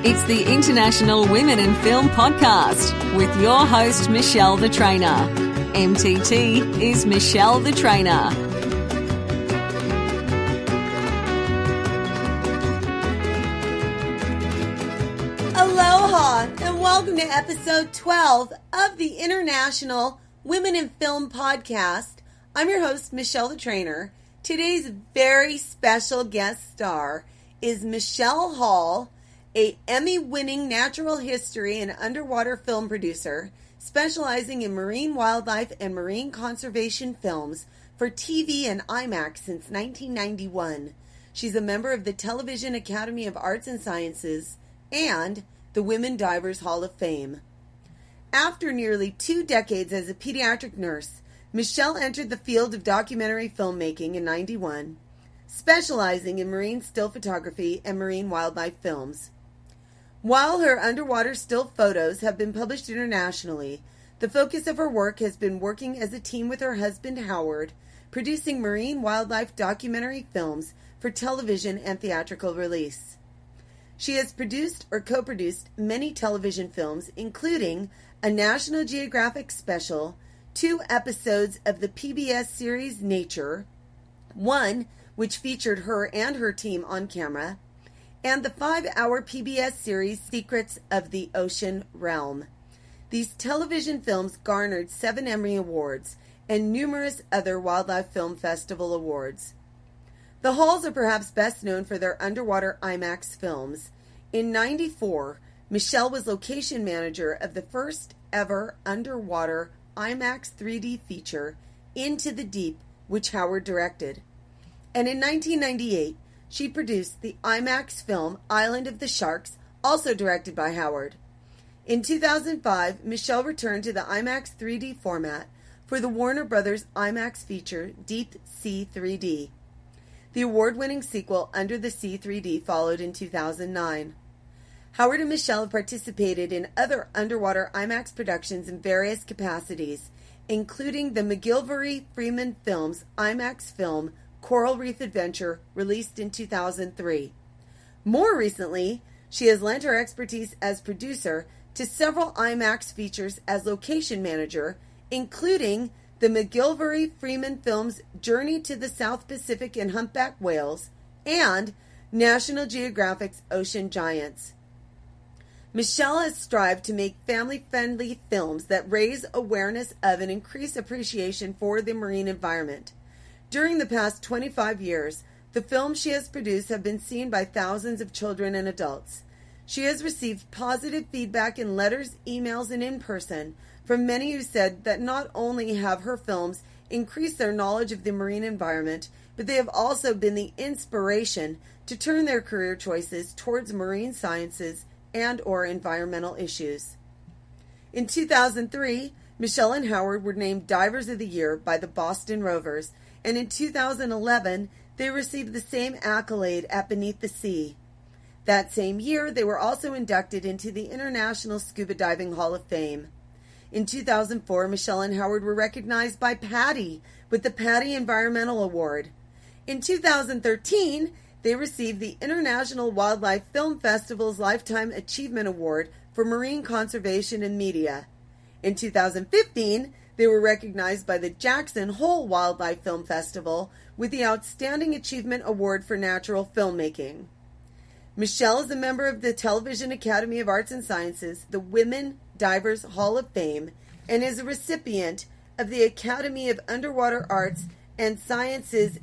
It's the International Women in Film Podcast with your host, Michelle the Trainer. MTT is Michelle the Trainer. Aloha and welcome to episode 12 of the International Women in Film Podcast. I'm your host, Michelle the Trainer. Today's very special guest star is Michelle Hall, a Emmy-winning natural history and underwater film producer specializing in marine wildlife and marine conservation films for TV and IMAX since 1991. She's a member of the Television Academy of Arts and Sciences and the Women Divers Hall of Fame. After nearly 2 decades as a pediatric nurse, Michelle entered the field of documentary filmmaking in 1991, specializing in marine still photography and marine wildlife films. While her underwater still photos have been published internationally, the focus of her work has been working as a team with her husband Howard, producing marine wildlife documentary films for television and theatrical release. She has produced or co-produced many television films, including a National Geographic special, 2 episodes of the PBS series Nature, one which featured her and her team on camera, and the 5-hour PBS series Secrets of the Ocean Realm. These television films garnered 7 Emmy Awards and numerous other Wildlife Film Festival awards. The Halls are perhaps best known for their underwater IMAX films. In 1994, Michelle was location manager of the first ever underwater IMAX 3D feature, Into the Deep, which Howard directed. And in 1998, she produced the IMAX film Island of the Sharks, also directed by Howard. In 2005, Michelle returned to the IMAX 3D format for the Warner Brothers IMAX feature Deep Sea 3D. The award-winning sequel Under the Sea 3D followed in 2009. Howard and Michelle have participated in other underwater IMAX productions in various capacities, including the McGillivray Freeman Films IMAX film Coral Reef Adventure, released in 2003. More recently, she has lent her expertise as producer to several IMAX features as location manager, including the McGillivray Freeman Films Journey to the South Pacific and Humpback Whales, and National Geographic's Ocean Giants. Michelle has strived to make family-friendly films that raise awareness of and increase appreciation for the marine environment. During the past 25 years, the films she has produced have been seen by thousands of children and adults. She has received positive feedback in letters, emails, and in person from many who said that not only have her films increased their knowledge of the marine environment, but they have also been the inspiration to turn their career choices towards marine sciences and or environmental issues. In 2003, Michelle and Howard were named Divers of the Year by the Boston Rovers, and in 2011, they received the same accolade at Beneath the Sea. That same year, they were also inducted into the International Scuba Diving Hall of Fame. In 2004, Michelle and Howard were recognized by PADI with the PADI Environmental Award. In 2013, they received the International Wildlife Film Festival's Lifetime Achievement Award for Marine Conservation and Media. In 2015, they were recognized by the Jackson Hole Wildlife Film Festival with the Outstanding Achievement Award for Natural Filmmaking. Michelle is a member of the Television Academy of Arts and Sciences, the Women Divers Hall of Fame, and is a recipient of the Academy of Underwater Arts and Sciences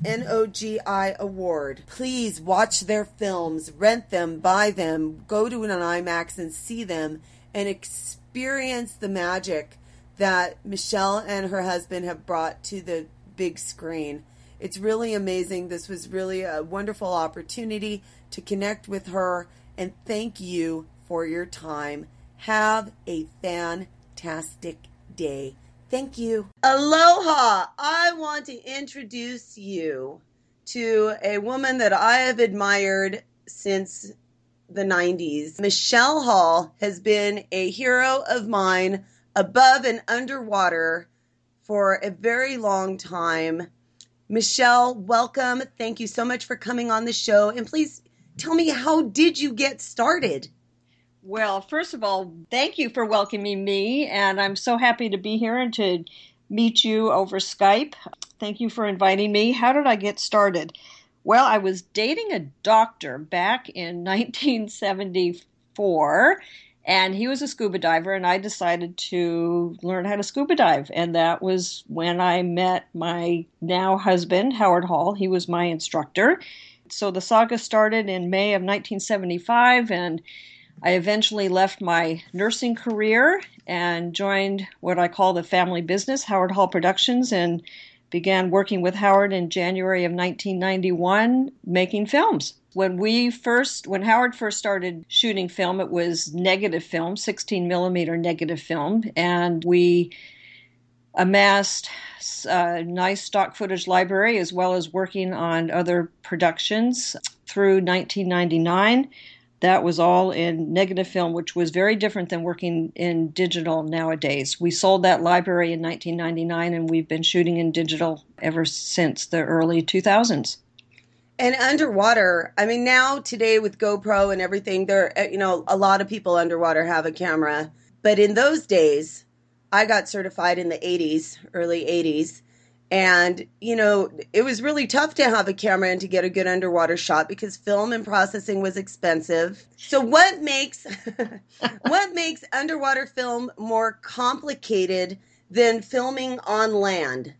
NOGI Award. Please watch their films, rent them, buy them, go to an IMAX and see them, and experience the magic that Michelle and her husband have brought to the big screen. It's really amazing. This was really a wonderful opportunity to connect with her, and thank you for your time. Have a fantastic day. Thank you. Aloha! I want to introduce you to a woman that I have admired since the 90s. Michelle Hall has been a hero of mine above and underwater for a very long time. Michelle, welcome. Thank you so much for coming on the show. And please tell me, how did you get started? Well, first of all, thank you for welcoming me, and I'm so happy to be here and to meet you over Skype. Thank you for inviting me. How did I get started? Well, I was dating a doctor back in 1974, and he was a scuba diver, and I decided to learn how to scuba dive. And that was when I met my now husband, Howard Hall. He was my instructor. So the saga started in May of 1975, and I eventually left my nursing career and joined what I call the family business, Howard Hall Productions, and began working with Howard in January of 1991, making films. When Howard first started shooting film, it was negative film, 16 millimeter negative film, and we amassed a nice stock footage library as well as working on other productions through 1999. That was all in negative film, which was very different than working in digital nowadays. We sold that library in 1999, and we've been shooting in digital ever since the early 2000s. And underwater, I mean, now today with GoPro and everything, a lot of people underwater have a camera. But in those days, I got certified in the 80s, early 80s. And, it was really tough to have a camera and to get a good underwater shot because film and processing was expensive. So what makes underwater film more complicated than filming on land?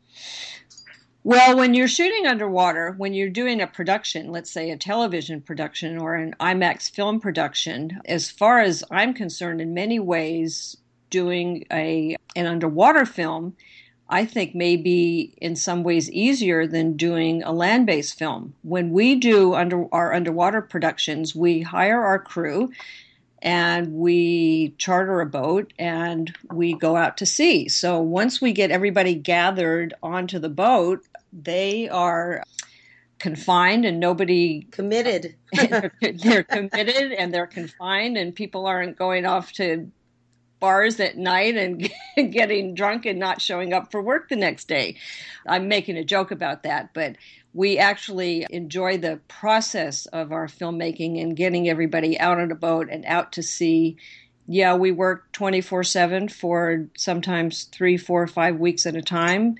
Well, when you're shooting underwater, when you're doing a production, let's say a television production or an IMAX film production, as far as I'm concerned, in many ways, doing an underwater film I think may be in some ways easier than doing a land-based film. When we do our underwater productions, we hire our crew and we charter a boat and we go out to sea. So once we get everybody gathered onto the boat, they are confined and nobody... Committed. They're committed and they're confined, and people aren't going off to bars at night and getting drunk and not showing up for work the next day. I'm making a joke about that, but we actually enjoy the process of our filmmaking and getting everybody out on a boat and out to sea. Yeah, we work 24/7 for sometimes 3, 4, 5 weeks at a time,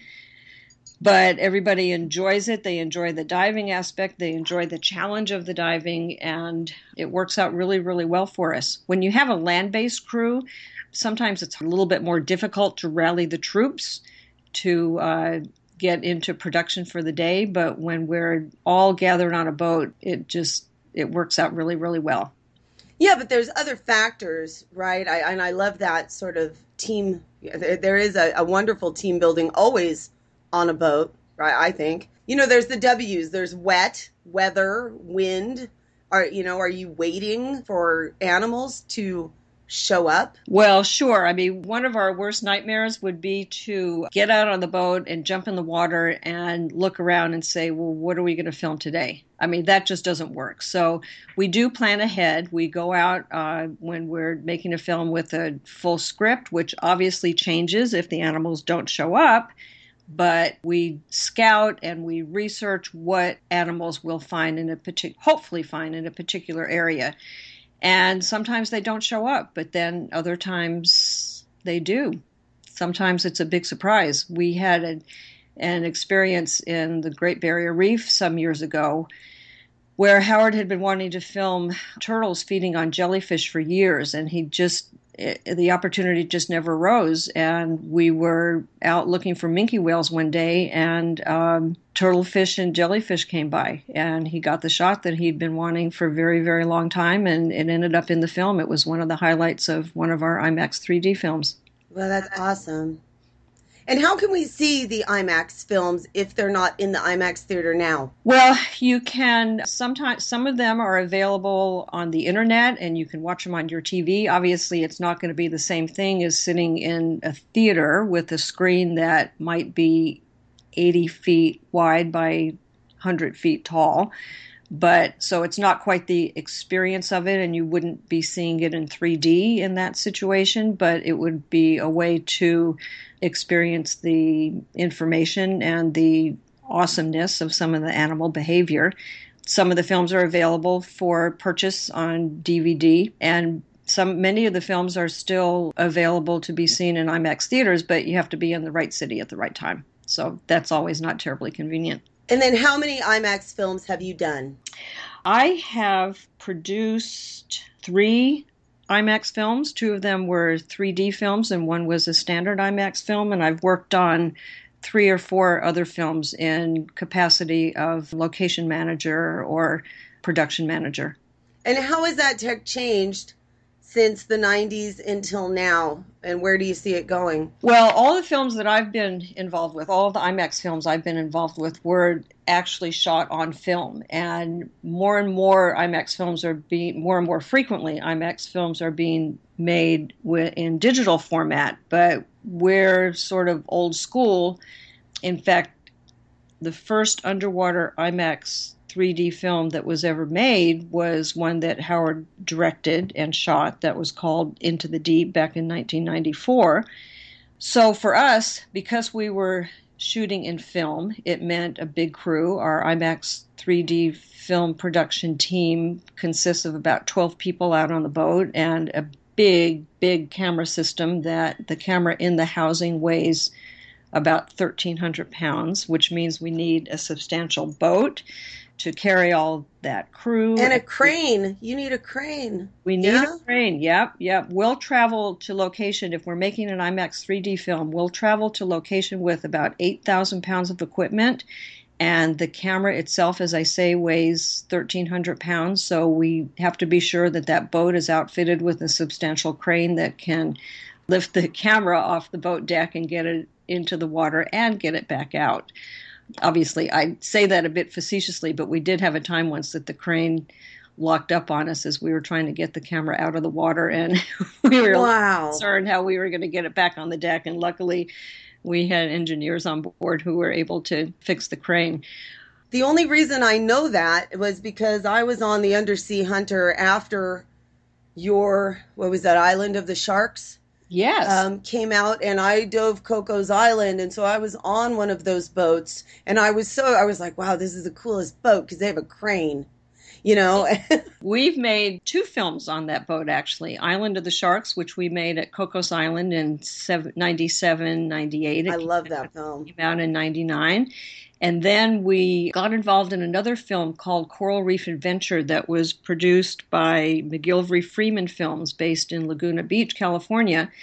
but everybody enjoys it. They enjoy the diving aspect. They enjoy the challenge of the diving, and it works out really, really well for us. When you have a land-based crew, sometimes it's a little bit more difficult to rally the troops to get into production for the day. But when we're all gathered on a boat, it works out really, really well. Yeah, but there's other factors, right? I love that sort of team. There is a wonderful team building always on a boat, right? I think. There's the W's. There's wet, weather, wind. Are you waiting for animals to show up? Well, sure. I mean, one of our worst nightmares would be to get out on the boat and jump in the water and look around and say, well, what are we going to film today? I mean, that just doesn't work. So we do plan ahead. We go out when we're making a film with a full script, which obviously changes if the animals don't show up. But we scout and we research what animals we'll find hopefully find in a particular area. And sometimes they don't show up, but then other times they do. Sometimes it's a big surprise. We had an experience in the Great Barrier Reef some years ago where Howard had been wanting to film turtles feeding on jellyfish for years, and the opportunity just never arose. And we were out looking for minke whales one day, and turtlefish and jellyfish came by, and he got the shot that he'd been wanting for a very, very long time, and it ended up in the film. It was one of the highlights of one of our IMAX 3D films. Well, that's awesome. And how can we see the IMAX films if they're not in the IMAX theater now? Well, you can. Sometimes some of them are available on the internet and you can watch them on your TV. Obviously, it's not going to be the same thing as sitting in a theater with a screen that might be 80 feet wide by 100 feet tall. But so it's not quite the experience of it, and you wouldn't be seeing it in 3D in that situation, but it would be a way to experience the information and the awesomeness of some of the animal behavior. Some of the films are available for purchase on DVD, and Many of the films are still available to be seen in IMAX theaters, but you have to be in the right city at the right time. So that's always not terribly convenient. And then how many IMAX films have you done? I have produced 3 IMAX films. 2 of them were 3D films, and one was a standard IMAX film. And I've worked on 3 or 4 other films in capacity of location manager or production manager. And how has that tech changed since the 90s until now? And where do you see it going? Well, all the films that I've been involved with, all of the IMAX films I've been involved with were actually shot on film. And more IMAX films are more and more frequently, IMAX films are being made in digital format. But we're sort of old school. In fact, the first underwater IMAX 3D film that was ever made was one that Howard directed and shot that was called Into the Deep back in 1994. So for us, because we were shooting in film, it meant a big crew. Our IMAX 3D film production team consists of about 12 people out on the boat and a big, big camera system that the camera in the housing weighs about 1,300 pounds, which means we need a substantial boat to carry all that crew. And a crane. You need a crane. We need a crane. Yep. We'll travel to location. If we're making an IMAX 3D film, we'll travel to location with about 8,000 pounds of equipment. And the camera itself, as I say, weighs 1,300 pounds. So we have to be sure that that boat is outfitted with a substantial crane that can lift the camera off the boat deck and get it into the water and get it back out. Obviously, I say that a bit facetiously, but we did have a time once that the crane locked up on us as we were trying to get the camera out of the water, and we were concerned how we were going to get it back on the deck. And luckily, we had engineers on board who were able to fix the crane. The only reason I know that was because I was on the Undersea Hunter after your, Island of the Sharks? Yes. Came out, and I dove Coco's Island, and so I was on one of those boats, and I was like, wow, this is the coolest boat because they have a crane, you know. We've made 2 films on that boat, actually. Island of the Sharks, which we made at Coco's Island in 97, 98. I love that film. It came out in 99. And then we got involved in another film called Coral Reef Adventure that was produced by McGillivray Freeman Films based in Laguna Beach, California.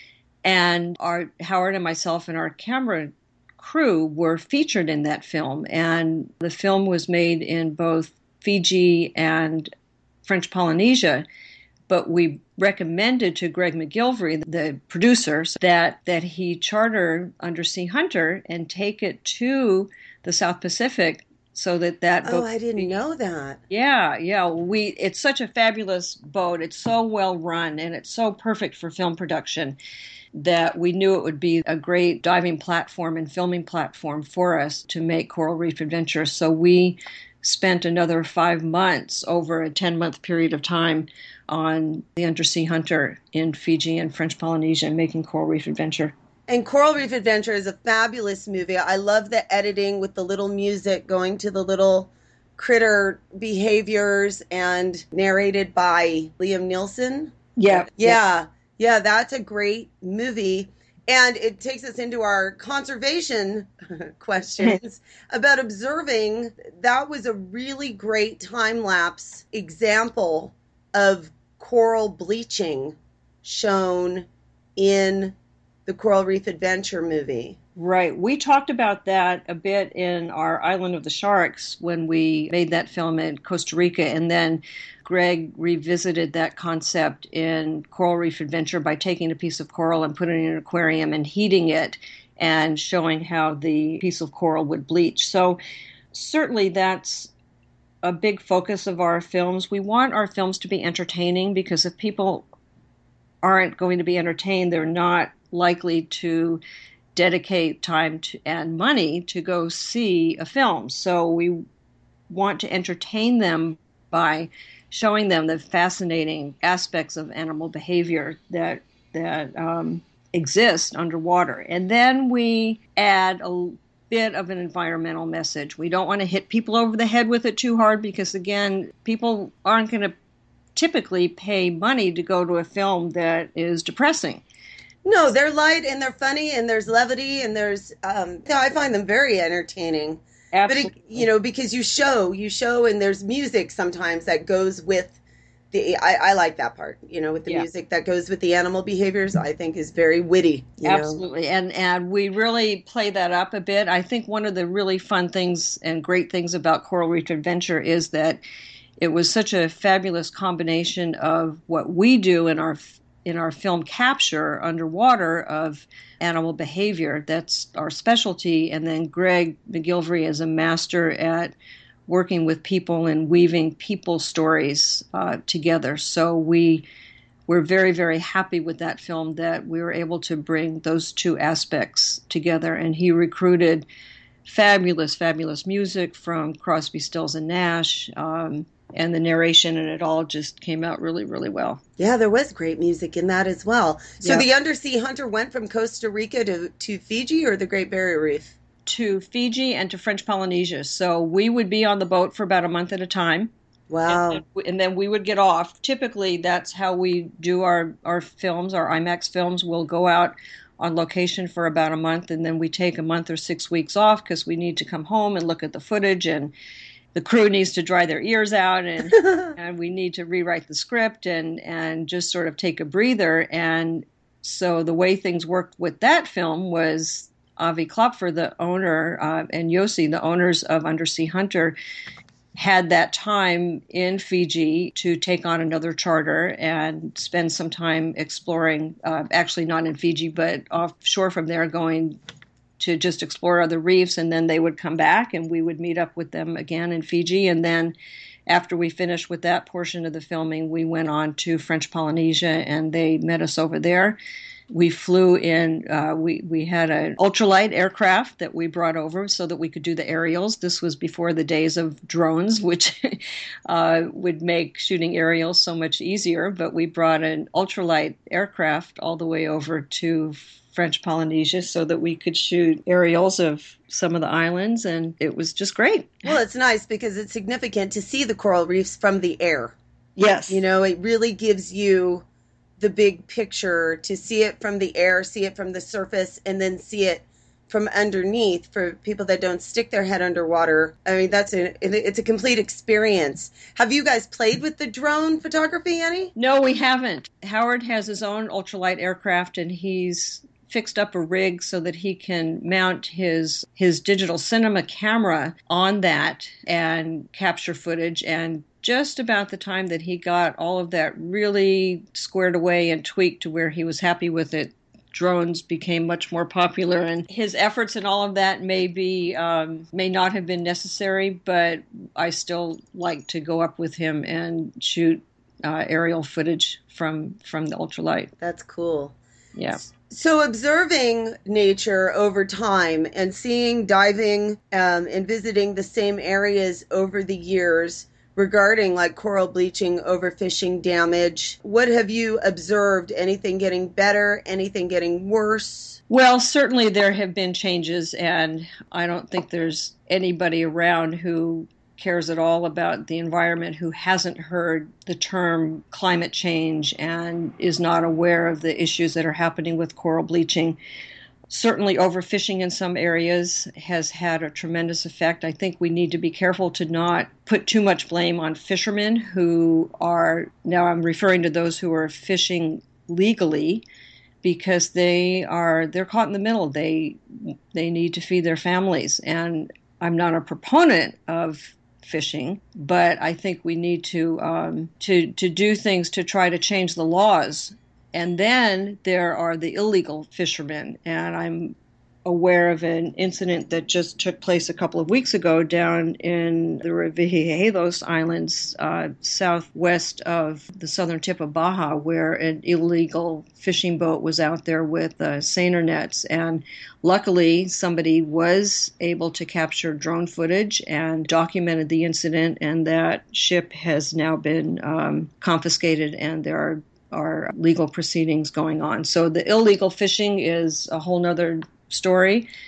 And Howard and myself and our camera crew were featured in that film. And the film was made in both Fiji and French Polynesia. But we recommended to Greg McGillivray, the producer, that he charter Undersea Hunter and take it to the South Pacific so that boat... Oh, I didn't know that. Yeah. It's such a fabulous boat. It's so well run, and it's so perfect for film production that we knew it would be a great diving platform and filming platform for us to make Coral Reef Adventure. So we spent another 5 months over a 10-month period of time on the Undersea Hunter in Fiji and French Polynesia making Coral Reef Adventure. And Coral Reef Adventure is a fabulous movie. I love the editing with the little music going to the little critter behaviors and narrated by Liam Neeson. Yeah, that's a great movie. And it takes us into our conservation questions about observing. That was a really great time-lapse example of coral bleaching shown in the Coral Reef Adventure movie. Right. We talked about that a bit in our Island of the Sharks when we made that film in Costa Rica, and then Greg revisited that concept in Coral Reef Adventure by taking a piece of coral and putting it in an aquarium and heating it and showing how the piece of coral would bleach. So certainly that's a big focus of our films. We want our films to be entertaining, because if people aren't going to be entertained, they're not likely to dedicate time and money to go see a film. So we want to entertain them by showing them the fascinating aspects of animal behavior that exist underwater. And then we add a bit of an environmental message. We don't want to hit people over the head with it too hard, because again, people aren't going to typically pay money to go to a film that is depressing. No, they're light and they're funny and there's levity and there's, I find them very entertaining. Absolutely. But, because you show and there's music sometimes that goes with I like that part, with the music that goes with the animal behaviors, I think is very witty. Absolutely. And we really play that up a bit. I think one of the really fun things and great things about Coral Reef Adventure is that it was such a fabulous combination of what we do in our film capture underwater of animal behavior. That's our specialty. And then Greg McGillivray is a master at working with people and weaving people stories together. So we're very, very happy with that film that we were able to bring those two aspects together. And he recruited fabulous, fabulous music from Crosby, Stills, and Nash, and the narration, and it all just came out really, really well. Yeah, there was great music in that as well. So the Undersea Hunter went from Costa Rica to Fiji or the Great Barrier Reef? To Fiji and to French Polynesia. So we would be on the boat for about a month at a time. Wow. And then we would get off. Typically, that's how we do our films, our IMAX films. We'll go out on location for about a month, and then we take a month or 6 weeks off because we need to come home and look at the footage, and the crew needs to dry their ears out, and and we need to rewrite the script and just sort of take a breather. And so the way things worked with that film was Avi Klopfer, the owner, and Yossi, the owners of Undersea Hunter, had that time in Fiji to take on another charter and spend some time exploring, actually not in Fiji, but offshore from there, going to just explore other reefs. And then they would come back and we would meet up with them again in Fiji. And then after we finished with that portion of the filming, we went on to French Polynesia and they met us over there. We flew in, we had an ultralight aircraft that we brought over so that we could do the aerials. This was before the days of drones, which would make shooting aerials so much easier. But we brought an ultralight aircraft all the way over to French Polynesia so that we could shoot aerials of some of the islands. And it was just great. Well, it's nice because it's significant to see the coral reefs from the air. Yes. It really gives you the big picture to see it from the air, see it from the surface, and then see it from underneath for people that don't stick their head underwater. I mean, it's a complete experience. Have you guys played with the drone photography any? No, we haven't. Howard has his own ultralight aircraft and he's fixed up a rig so that he can mount his digital cinema camera on that and capture footage. And just about the time that he got all of that really squared away and tweaked to where he was happy with it, drones became much more popular, and his efforts and all of that may not have been necessary, but I still like to go up with him and shoot aerial footage from the ultralight. That's cool. Yeah. So observing nature over time and seeing diving and visiting the same areas over the years regarding like coral bleaching, overfishing, damage, what have you observed? Anything getting better? Anything getting worse? Well, certainly there have been changes, and I don't think there's anybody around who cares at all about the environment who hasn't heard the term climate change and is not aware of the issues that are happening with coral bleaching. Certainly overfishing in some areas has had a tremendous effect. I think we need to be careful to not put too much blame on fishermen who are, now I'm referring to those who are fishing legally, because they're caught in the middle. They need to feed their families. And I'm not a proponent of fishing, but I think we need to do things to try to change the laws. And then there are the illegal fishermen, and I'm aware of an incident that just took place a couple of weeks ago down in the Revillagigedos Islands, southwest of the southern tip of Baja, where an illegal fishing boat was out there with seiner nets. And luckily, somebody was able to capture drone footage and documented the incident, and that ship has now been confiscated, and there are legal proceedings going on. So the illegal fishing is a whole nother story.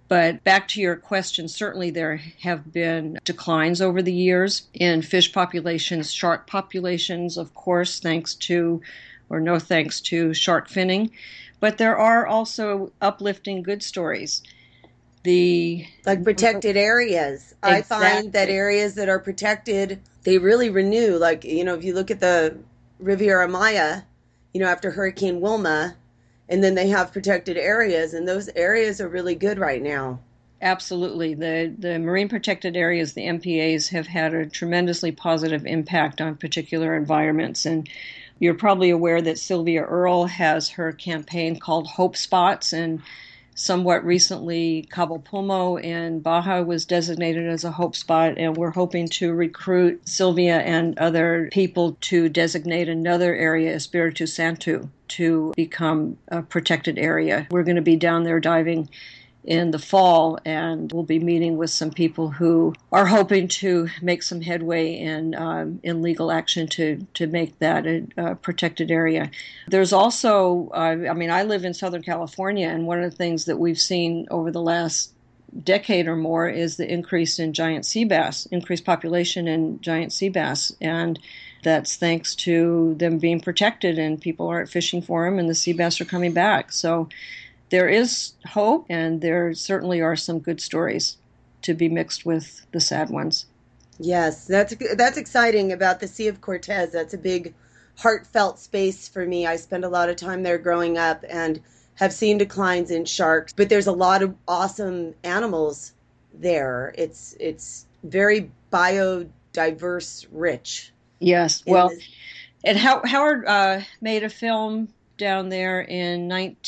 But back to your question, certainly there have been declines over the years in fish populations, shark populations, of course, thanks to, or no thanks to, shark finning. But there are also uplifting good stories. Like protected areas. Exactly. I find that areas that are protected, they really renew. Like, if you look at the Riviera Maya, after Hurricane Wilma, and then they have protected areas, and those areas are really good right now. Absolutely. The marine protected areas, the MPAs, have had a tremendously positive impact on particular environments. And you're probably aware that Sylvia Earle has her campaign called Hope Spots, and somewhat recently, Cabo Pulmo in Baja was designated as a hope spot, and we're hoping to recruit Sylvia and other people to designate another area, Espiritu Santo, to become a protected area. We're going to be down there diving in the fall, and we'll be meeting with some people who are hoping to make some headway in legal action to make that a protected area. There's also, I live in Southern California, and one of the things that we've seen over the last decade or more is the increase in giant sea bass, increased population in giant sea bass, and that's thanks to them being protected, and people aren't fishing for them, and the sea bass are coming back. So there is hope, and there certainly are some good stories to be mixed with the sad ones. Yes, that's exciting about the Sea of Cortez. That's a big, heartfelt space for me. I spent a lot of time there growing up and have seen declines in sharks, but there's a lot of awesome animals there. It's very biodiverse rich. Yes, well, and Howard made a film down there in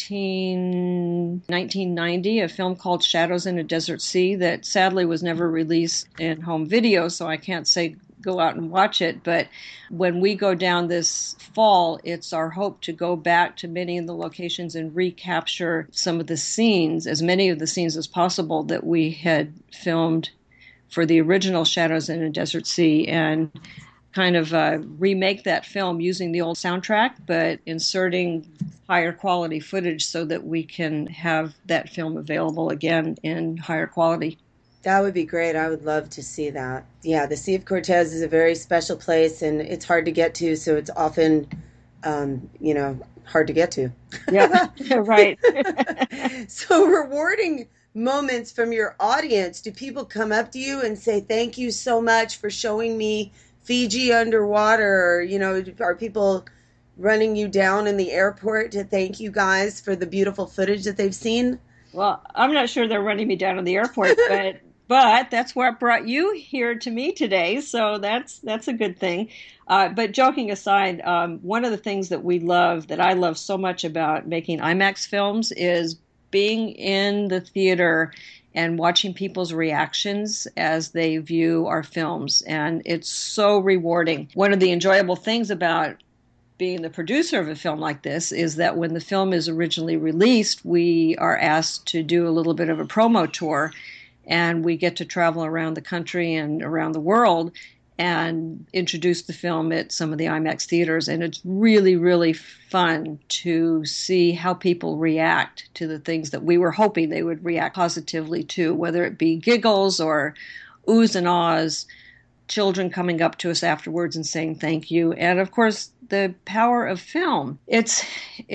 1990, a film called Shadows in a Desert Sea that sadly was never released in home video, so I can't say go out and watch it. But when we go down this fall, it's our hope to go back to many of the locations and recapture some of the scenes, as many of the scenes as possible that we had filmed for the original Shadows in a Desert Sea, and kind of remake that film using the old soundtrack, but inserting higher quality footage so that we can have that film available again in higher quality. That would be great. I would love to see that. Yeah, the Sea of Cortez is a very special place, and it's hard to get to, so it's often, hard to get to. Yeah, right. So rewarding moments from your audience. Do people come up to you and say, thank you so much for showing me Fiji underwater? Or, are people running you down in the airport to thank you guys for the beautiful footage that they've seen? Well, I'm not sure they're running me down in the airport, but that's what brought you here to me today, so that's a good thing. But joking aside, one of the things that I love so much about making IMAX films is being in the theater and watching people's reactions as they view our films. And it's so rewarding. One of the enjoyable things about being the producer of a film like this is that when the film is originally released, we are asked to do a little bit of a promo tour, and we get to travel around the country and around the world and introduce the film at some of the IMAX theaters. And it's really, really fun to see how people react to the things that we were hoping they would react positively to, whether it be giggles or oohs and ahs, children coming up to us afterwards and saying thank you. And of course, the power of film. It's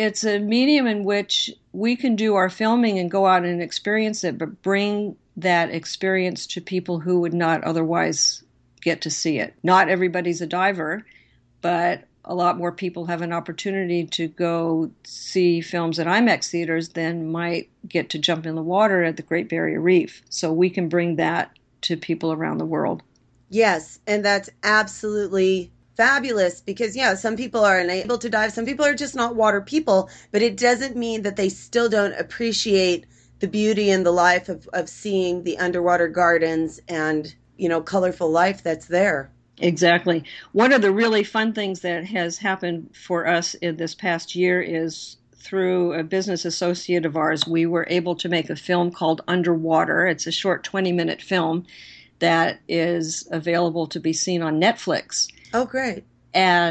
a medium in which we can do our filming and go out and experience it, but bring that experience to people who would not otherwise get to see it. Not everybody's a diver, but a lot more people have an opportunity to go see films at IMAX theaters than might get to jump in the water at the Great Barrier Reef. So we can bring that to people around the world. Yes, and that's absolutely fabulous because, some people are unable to dive. Some people are just not water people, but it doesn't mean that they still don't appreciate the beauty and the life of seeing the underwater gardens and, colorful life that's there. Exactly. One of the really fun things that has happened for us in this past year is through a business associate of ours, we were able to make a film called Underwater. It's a short 20-minute film that is available to be seen on Netflix. Oh, great. And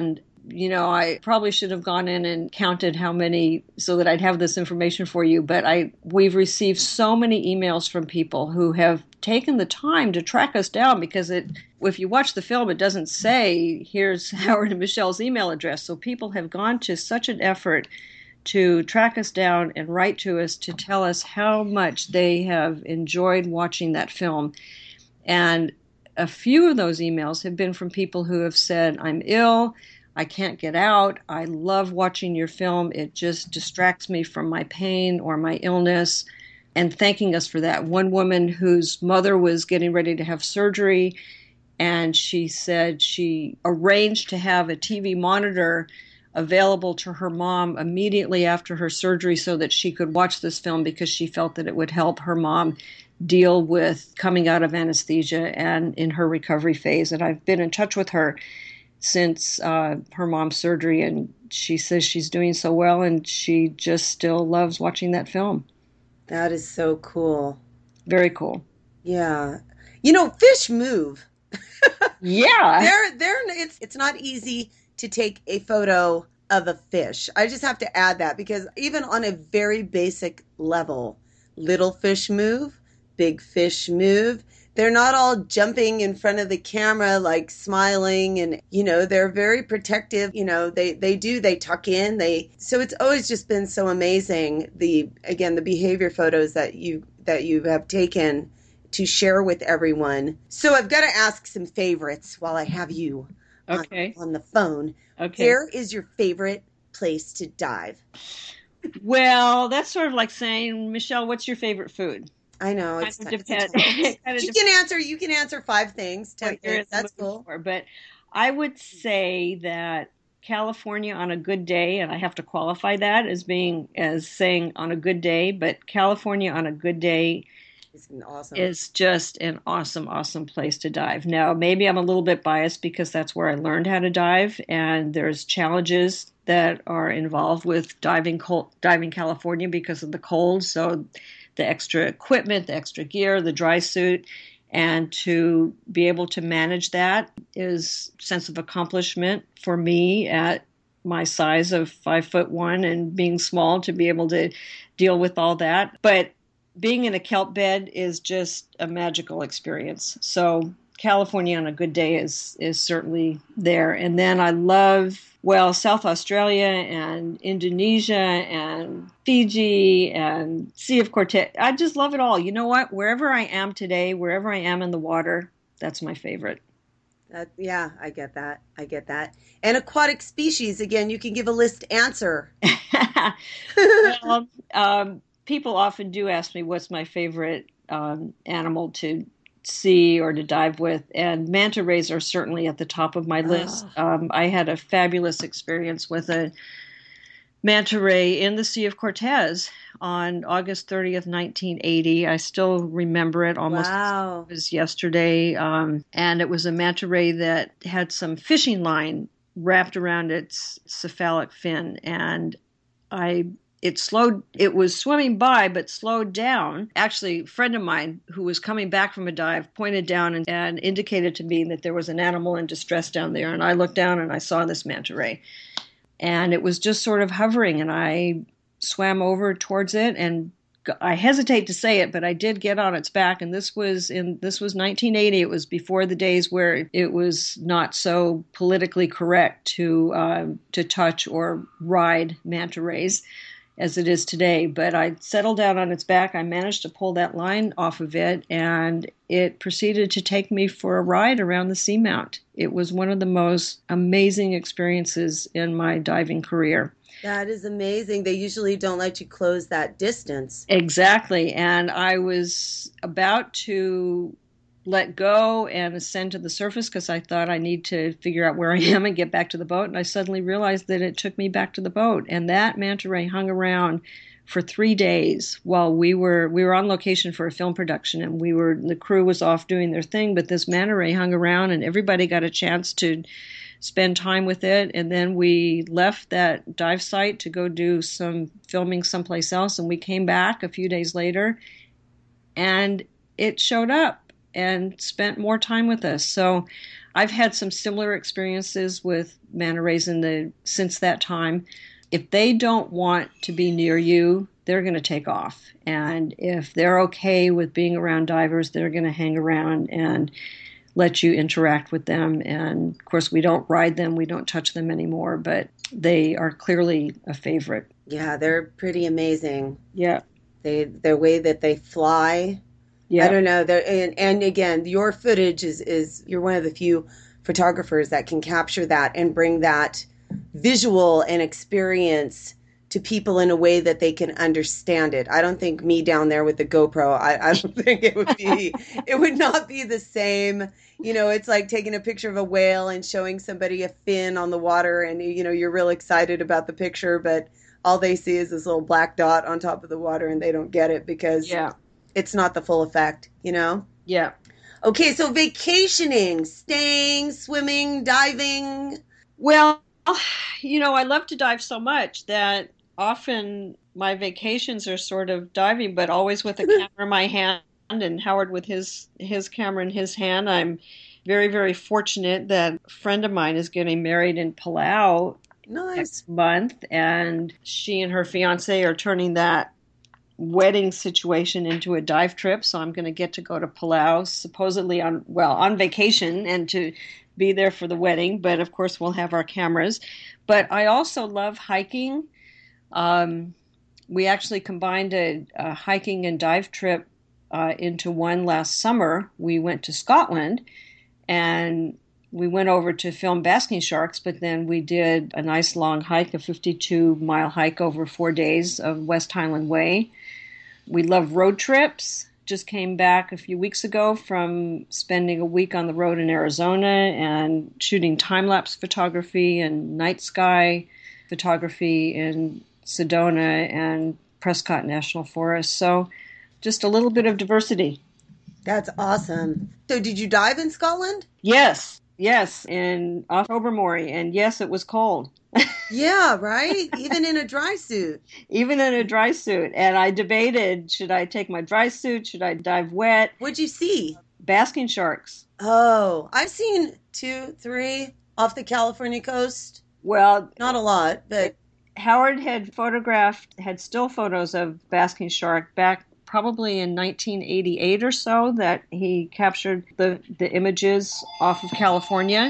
I probably should have gone in and counted how many so that I'd have this information for you, but we've received so many emails from people who have taken the time to track us down, because if you watch the film, it doesn't say, here's Howard and Michelle's email address. So people have gone to such an effort to track us down and write to us to tell us how much they have enjoyed watching that film. And a few of those emails have been from people who have said, I'm ill, I can't get out, I love watching your film, it just distracts me from my pain or my illness, and thanking us for that. One woman whose mother was getting ready to have surgery, and she said she arranged to have a TV monitor available to her mom immediately after her surgery so that she could watch this film, because she felt that it would help her mom deal with coming out of anesthesia and in her recovery phase. And I've been in touch with her since her mom's surgery, and she says she's doing so well, and she just still loves watching that film. That is so cool. Very cool. Yeah. Fish move. Yeah. It's not easy to take a photo of a fish. I just have to add that, because even on a very basic level, little fish move, big fish move. They're not all jumping in front of the camera, like smiling, and, they're very protective. They tuck in, so it's always just been so amazing. The behavior photos that you have taken to share with everyone. So I've got to ask some favorites while I have you on the phone. Okay. Where is your favorite place to dive? Well, that's sort of like saying, Michelle, what's your favorite food? I know. It depends. You can answer 5 things, 10 things. That's cool. But I would say that California on a good day, and I have to qualify that as saying on a good day, but California on a good day is just an awesome, awesome place to dive. Now, maybe I'm a little bit biased because that's where I learned how to dive, and there's challenges that are involved with diving California because of the cold. So the extra equipment, the extra gear, the dry suit, and to be able to manage that is a sense of accomplishment for me at my size of 5'1" and being small, to be able to deal with all that. But being in a kelp bed is just a magical experience. So California on a good day is certainly there. And then I love, South Australia and Indonesia and Fiji and Sea of Cortez. I just love it all. You know what? Wherever I am today, wherever I am in the water, that's my favorite. Yeah, I get that. And aquatic species, again, you can give a list answer. People often do ask me what's my favorite animal to see or to dive with, and manta rays are certainly at the top of my list. I had a fabulous experience with a manta ray in the Sea of Cortez on August 30th, 1980. I still remember it almost as it was yesterday. And it was a manta ray that had some fishing line wrapped around its cephalic fin, and it was swimming by, but slowed down. Actually, a friend of mine who was coming back from a dive pointed down and indicated to me that there was an animal in distress down there. And I looked down and I saw this manta ray. And it was just sort of hovering, and I swam over towards it, and I hesitate to say it, but I did get on its back. And this was 1980. It was before the days where it was not so politically correct to touch or ride manta rays as it is today. But I settled down on its back. I managed to pull that line off of it, and it proceeded to take me for a ride around the seamount. It was one of the most amazing experiences in my diving career. That is amazing. They usually don't let you close that distance. Exactly. And I was about to let go and ascend to the surface because I thought I need to figure out where I am and get back to the boat. And I suddenly realized that it took me back to the boat. And that manta ray hung around for 3 days while we were on location for a film production, and the crew was off doing their thing, but this manta ray hung around and everybody got a chance to spend time with it. And then we left that dive site to go do some filming someplace else, and we came back a few days later and it showed up and spent more time with us. So I've had some similar experiences with manta rays since that time. If they don't want to be near you, they're going to take off. And if they're okay with being around divers, they're going to hang around and let you interact with them. And of course, we don't ride them, we don't touch them anymore, but they are clearly a favorite. Yeah, they're pretty amazing. Yeah. The way that they fly. Yeah. I don't know. And again, your footage is you're one of the few photographers that can capture that and bring that visual and experience to people in a way that they can understand it. I don't think me down there with the GoPro, I don't think it would not be the same. You know, it's like taking a picture of a whale and showing somebody a fin on the water and, you know, you're real excited about the picture, but all they see is this little black dot on top of the water and they don't get it because it's not the full effect, you know? Yeah. Okay, so vacationing, staying, swimming, diving. Well, you know, I love to dive so much that often my vacations are sort of diving, but always with a camera in my hand and Howard with his camera in his hand. I'm very, very fortunate that a friend of mine is getting married in Palau next month, and she and her fiance are turning that wedding situation into a dive trip. So I'm going to get to go to Palau, supposedly on vacation, and to be there for the wedding. But of course, we'll have our cameras. But I also love hiking. We actually combined a hiking and dive trip into one last summer. We went to Scotland and we went over to film basking sharks, but then we did a nice long hike, a 52-mile hike over 4 days of West Highland Way. We love road trips. Just came back a few weeks ago from spending a week on the road in Arizona and shooting time-lapse photography and night sky photography in Sedona and Prescott National Forest. So just a little bit of diversity. That's awesome. So did you dive in Scotland? Yes, in Tobermory, and yes, it was cold. Yeah, right? Even in a dry suit. Even in a dry suit. And I debated, should I take my dry suit? Should I dive wet? What'd you see? Basking sharks. Oh, I've seen 2, 3 off the California coast. Well, not a lot, but Howard had still photos of basking shark back probably in 1988 or so that he captured the images off of California.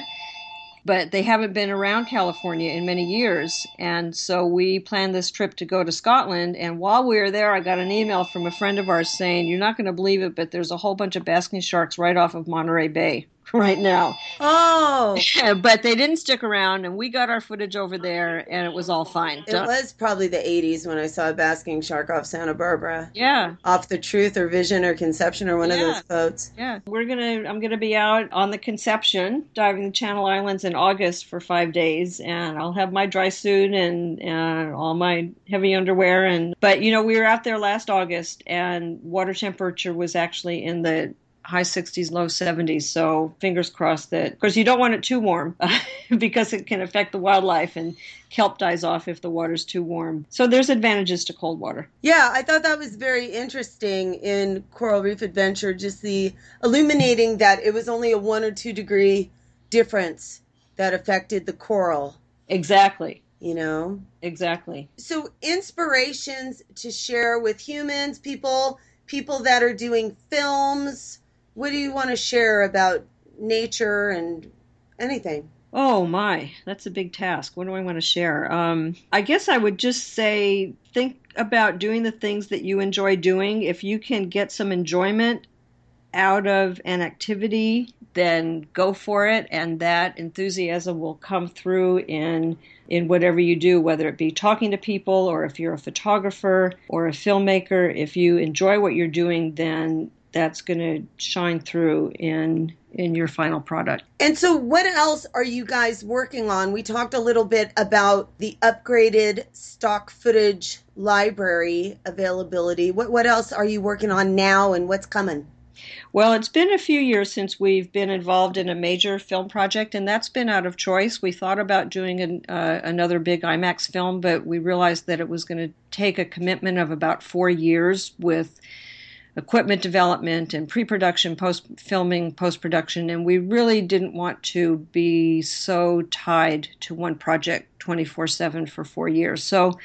But they haven't been around California in many years. And so we planned this trip to go to Scotland. And while we were there, I got an email from a friend of ours saying, you're not going to believe it, but there's a whole bunch of basking sharks right off of Monterey Bay right now. Oh. But they didn't stick around, and we got our footage over there, and it was all fine. It was probably the 80s when I saw a basking shark off Santa Barbara. Yeah. Off the Truth or Vision or Conception or one of those boats. Yeah. I'm going to be out on the Conception, diving the Channel Islands in August for 5 days, and I'll have my dry suit and all my heavy underwear. But, you know, we were out there last August, and water temperature was actually in the high 60s, low 70s. So fingers crossed that, of course, you don't want it too warm because it can affect the wildlife and kelp dies off if the water's too warm. So there's advantages to cold water. Yeah, I thought that was very interesting in Coral Reef Adventure, just the illuminating that it was only a 1 or 2 degree difference that affected the coral. Exactly. You know? Exactly. So inspirations to share with humans, people that are doing films. What do you want to share about nature and anything? Oh my, that's a big task. What do I want to share? I guess I would just say, think about doing the things that you enjoy doing. If you can get some enjoyment out of an activity, then go for it. And that enthusiasm will come through in whatever you do, whether it be talking to people or if you're a photographer or a filmmaker. If you enjoy what you're doing, then that's going to shine through in your final product. And so what else are you guys working on? We talked a little bit about the upgraded stock footage library availability. What else are you working on now and what's coming? Well, it's been a few years since we've been involved in a major film project, and that's been out of choice. We thought about doing another big IMAX film, but we realized that it was going to take a commitment of about 4 years with equipment development and pre-production, post-filming, post-production, and we really didn't want to be so tied to one project 24/7 for 4 years. So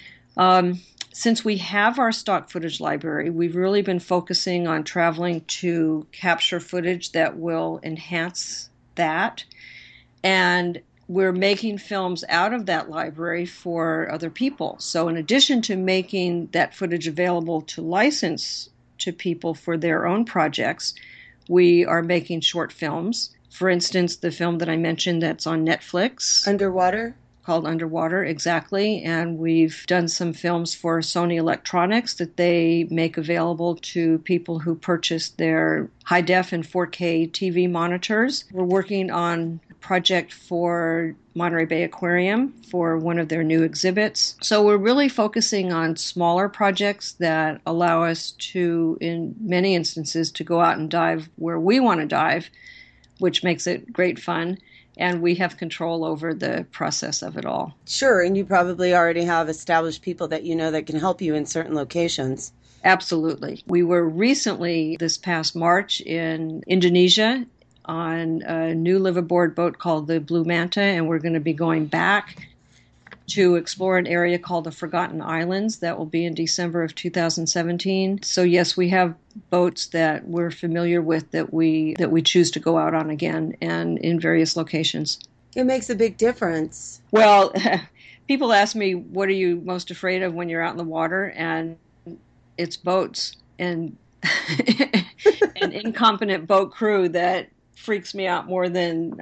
since we have our stock footage library, we've really been focusing on traveling to capture footage that will enhance that. And we're making films out of that library for other people. So in addition to making that footage available to license to people for their own projects, we are making short films. For instance, the film that I mentioned that's on Netflix. Underwater? Called Underwater, exactly. And we've done some films for Sony Electronics that they make available to people who purchase their high-def and 4K TV monitors. We're working on a project for Monterey Bay Aquarium for one of their new exhibits. So we're really focusing on smaller projects that allow us to, in many instances, to go out and dive where we want to dive, which makes it great fun. And we have control over the process of it all. Sure, and you probably already have established people that you know that can help you in certain locations. Absolutely. We were recently, this past March, in Indonesia on a new liveaboard boat called the Blue Manta, and we're going to be going back to explore an area called the Forgotten Islands. That will be in December of 2017. So yes, we have boats that we're familiar with that we choose to go out on again and in various locations. It makes a big difference. Well, people ask me, what are you most afraid of when you're out in the water? And it's boats and an incompetent boat crew that freaks me out more than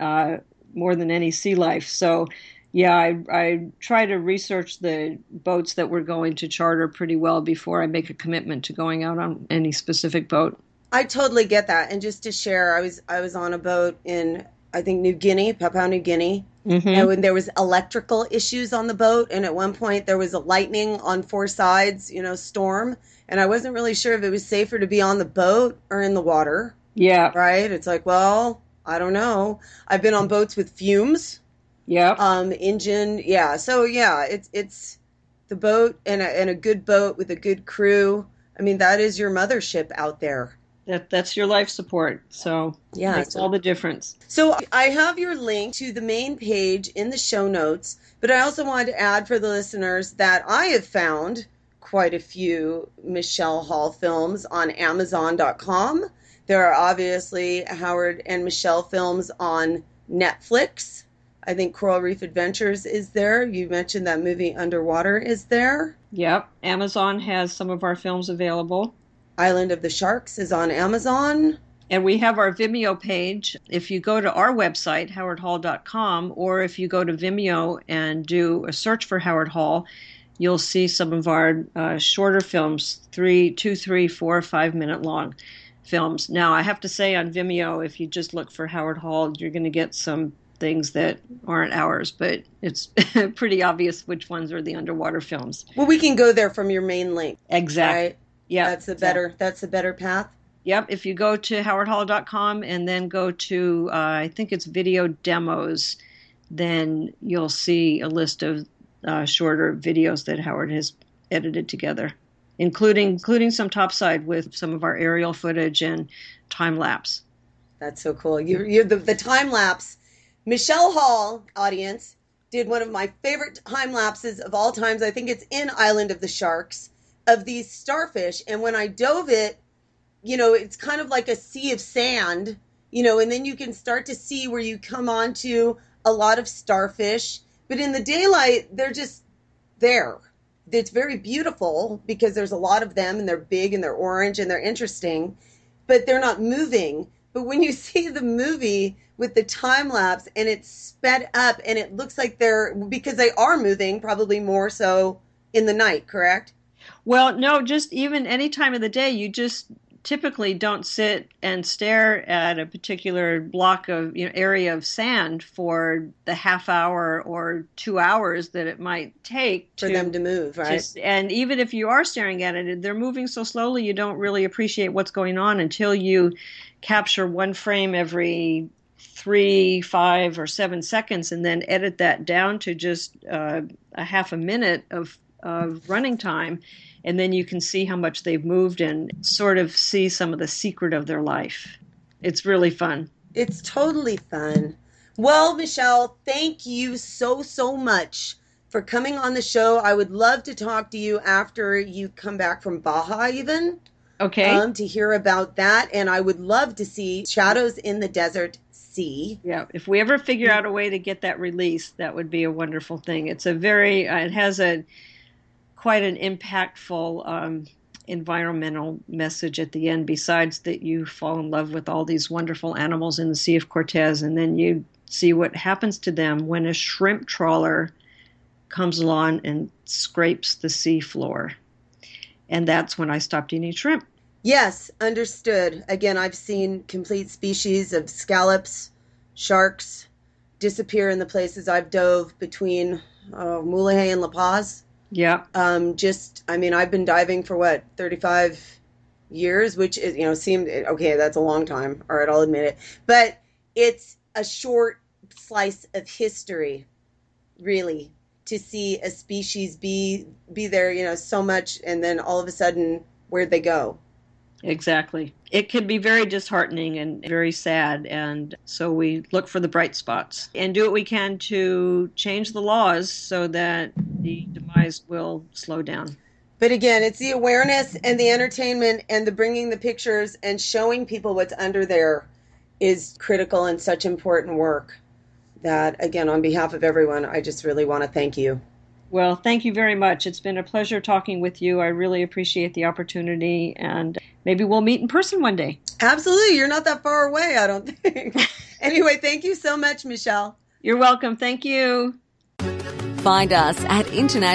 any sea life. So yeah, I try to research the boats that we're going to charter pretty well before I make a commitment to going out on any specific boat. I totally get that. And just to share, I was on a boat in, I think, New Guinea, Papua New Guinea. Mm-hmm. And when there was electrical issues on the boat, and at one point there was a lightning on 4 sides, storm. And I wasn't really sure if it was safer to be on the boat or in the water. Yeah. Right? It's like, well, I don't know. I've been on boats with fumes. Yeah. Engine. Yeah. So yeah, it's the boat and a good boat with a good crew. I mean, that is your mothership out there. That's your life support. So yeah, it makes all the difference. So I have your link to the main page in the show notes, but I also wanted to add for the listeners that I have found quite a few Michelle Hall films on Amazon.com. There are obviously Howard and Michelle films on Netflix. I think Coral Reef Adventures is there. You mentioned that movie Underwater is there. Yep. Amazon has some of our films available. Island of the Sharks is on Amazon. And we have our Vimeo page. If you go to our website, howardhall.com, or if you go to Vimeo and do a search for Howard Hall, you'll see some of our shorter films, 2, 3, 4, 5-minute long films. Now, I have to say on Vimeo, if you just look for Howard Hall, you're going to get some things that aren't ours, but it's pretty obvious which ones are the underwater films. Well, we can go there from your main link. Exactly. Right? Yeah. That's the better path. Yep. If you go to howardhall.com and then go to, I think it's video demos, then you'll see a list of shorter videos that Howard has edited together, including some topside with some of our aerial footage and time lapse. That's so cool. You're the time lapse. Michelle Hall, audience, did one of my favorite time lapses of all times. I think it's in Island of the Sharks, of these starfish. And when I dove it, it's kind of like a sea of sand, and then you can start to see where you come onto a lot of starfish. But in the daylight, they're just there. It's very beautiful because there's a lot of them and they're big and they're orange and they're interesting, but they're not moving. But when you see the movie with the time lapse and it's sped up and it looks like because they are moving, probably more so in the night, correct? Well, no, just even any time of the day, you just typically don't sit and stare at a particular block of area of sand for the half hour or 2 hours that it might take for them to move, right? And even if you are staring at it, they're moving so slowly you don't really appreciate what's going on until you capture one frame every 3, 5, or 7 seconds and then edit that down to just a half a minute of of running time. And then you can see how much they've moved and sort of see some of the secret of their life. It's really fun. It's totally fun. Well, Michelle, thank you so much for coming on the show. I would love to talk to you after you come back from Baja even. Okay. To hear about that. And I would love to see Shadows in the Desert Sea. Yeah, if we ever figure out a way to get that released, that would be a wonderful thing. It's a very, it has quite an impactful environmental message at the end, besides that you fall in love with all these wonderful animals in the Sea of Cortez, and then you see what happens to them when a shrimp trawler comes along and scrapes the sea floor. And that's when I stopped eating shrimp. Yes, understood. Again, I've seen complete species of scallops, sharks disappear in the places I've dove between Mulahey and La Paz. Yeah. I've been diving for 35 years, which is, seemed, okay, that's a long time. All right, I'll admit it. But it's a short slice of history, really, to see a species be there, so much, and then all of a sudden, where'd they go? Exactly. It can be very disheartening and very sad, and so we look for the bright spots and do what we can to change the laws so that the demise will slow down. But again, it's the awareness and the entertainment and the bringing the pictures and showing people what's under there is critical and such important work that, again, on behalf of everyone, I just really want to thank you. Well, thank you very much. It's been a pleasure talking with you. I really appreciate the opportunity, and maybe we'll meet in person one day. Absolutely. You're not that far away, I don't think. Anyway, thank you so much, Michelle. You're welcome. Thank you. Find us at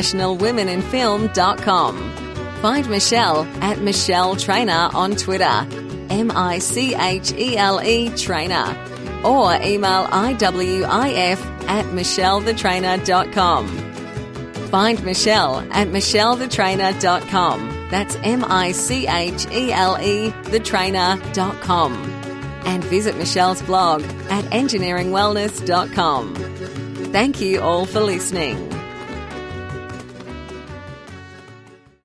internationalwomeninfilm.com. Find Michelle at Michelle Trainer on Twitter, MICHELE Trainer, or email IWIF@michellethetrainer.com. Find Michelle at michellethetrainer.com. That's MICHELE thetrainer.com. And visit Michelle's blog at engineeringwellness.com. Thank you all for listening.